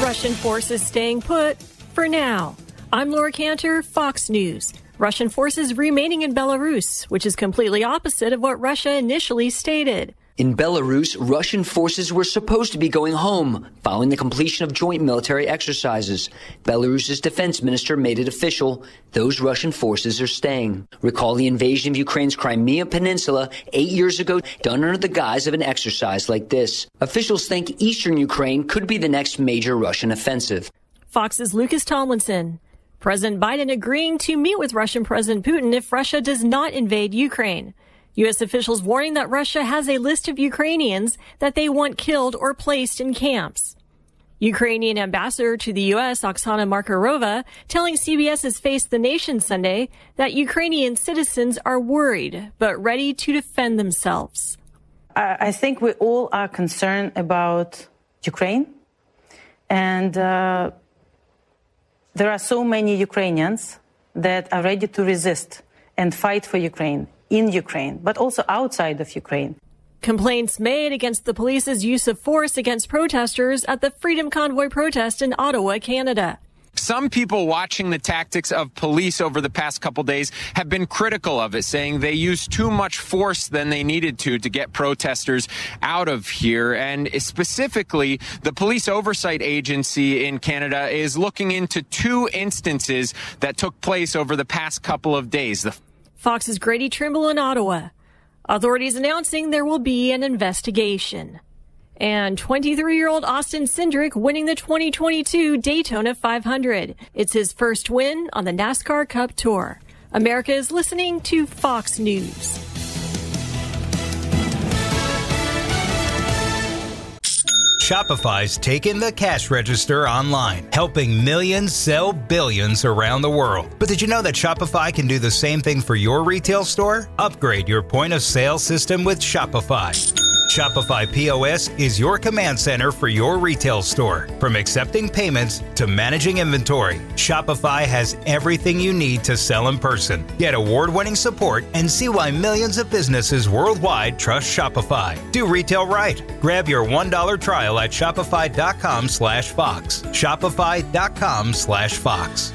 Russian forces staying put for now. I'm Laura Cantor, Fox News. Russian forces remaining in Belarus, which is completely opposite of what Russia initially stated. In Belarus, Russian forces were supposed to be going home following the completion of joint military exercises. Belarus's defense minister made it official. Those Russian forces are staying. Recall the invasion of Ukraine's Crimea Peninsula 8 years ago, done under the guise of an exercise like this. Officials think eastern Ukraine could be the next major Russian offensive. Fox's Lucas Tomlinson. President Biden agreeing to meet with Russian President Putin if Russia does not invade Ukraine. U.S. officials warning that Russia has a list of Ukrainians that they want killed or placed in camps. Ukrainian ambassador to the U.S., Oksana Markarova, telling CBS's Face the Nation Sunday that Ukrainian citizens are worried but ready to defend themselves. I think we all are concerned about Ukraine. And there are so many Ukrainians that are ready to resist and fight for Ukraine. In Ukraine, but also outside of Ukraine. Complaints made against the police's use of force against protesters at the Freedom Convoy protest in Ottawa, Canada. Some people watching the tactics of police over the past couple days have been critical of it, saying they used too much force than they needed to get protesters out of here. And specifically, the Police Oversight Agency in Canada is looking into 2 instances that took place over the past couple of days. Fox's Grady Trimble in Ottawa. Authorities announcing there will be an investigation. And 23-year-old Austin Cindric winning the 2022 Daytona 500. It's his first win on the NASCAR Cup Tour. America is listening to Fox News. Shopify's taken the cash register online, helping millions sell billions around the world. But did you know that Shopify can do the same thing for your retail store? Upgrade your point of sale system with Shopify. Shopify POS is your command center for your retail store. From accepting payments to managing inventory, Shopify has everything you need to sell in person. Get award-winning support and see why millions of businesses worldwide trust Shopify. Do retail right. Grab your $1 trial at shopify.com/Fox. Shopify.com/Fox.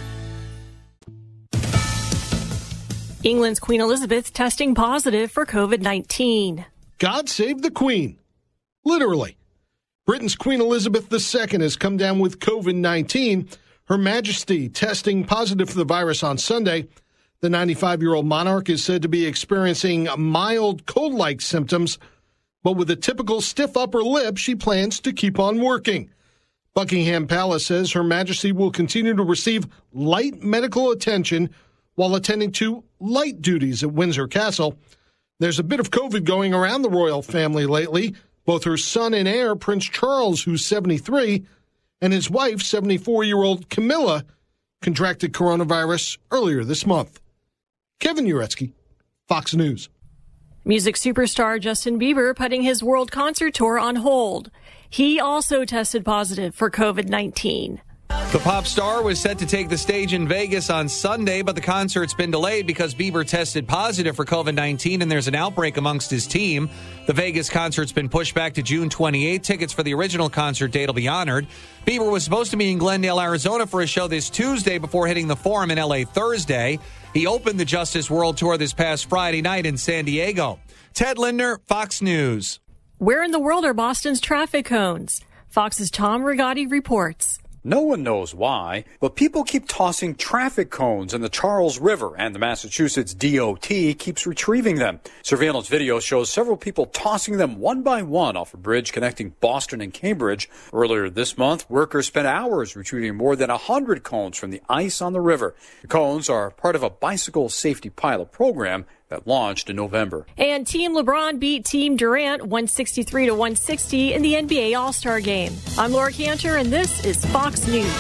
England's Queen Elizabeth testing positive for COVID-19. God save the Queen. Literally. Britain's Queen Elizabeth II has come down with COVID-19. Her Majesty testing positive for the virus on Sunday. The 95-year-old monarch is said to be experiencing mild cold-like symptoms, but with a typical stiff upper lip, she plans to keep on working. Buckingham Palace says Her Majesty will continue to receive light medical attention while attending to light duties at Windsor Castle. There's a bit of COVID going around the royal family lately. Both her son and heir, Prince Charles, who's 73, and his wife, 74-year-old Camilla, contracted coronavirus earlier this month. Kevin Uretsky, Fox News. Music superstar Justin Bieber putting his world concert tour on hold. He also tested positive for COVID-19. The pop star was set to take the stage in Vegas on Sunday, but the concert's been delayed because Bieber tested positive for COVID-19 and there's an outbreak amongst his team. The Vegas concert's been pushed back to June 28. Tickets for the original concert date will be honored. Bieber was supposed to be in Glendale, Arizona for a show this Tuesday before hitting the Forum in L.A. Thursday. He opened the Justice World Tour this past Friday night in San Diego. Ted Lindner, Fox News. Where in the world are Boston's traffic cones? Fox's Tom Rigotti reports. No one knows why, but people keep tossing traffic cones in the Charles River, and the Massachusetts DOT keeps retrieving them. Surveillance video shows several people tossing them one by one off a bridge connecting Boston and Cambridge. Earlier this month, workers spent hours retrieving more than 100 cones from the ice on the river. The cones are part of a bicycle safety pilot program that launched in November. And Team LeBron beat Team Durant 163-160 in the NBA All-Star Game. I'm Laura Cantor, and this is Fox News.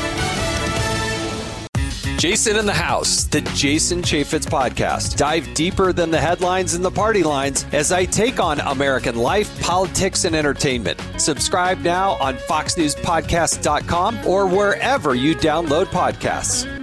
Jason in the House, the Jason Chaffetz Podcast. Dive deeper than the headlines and the party lines as I take on American life, politics, and entertainment. Subscribe now on FoxNewsPodcast.com or wherever you download podcasts.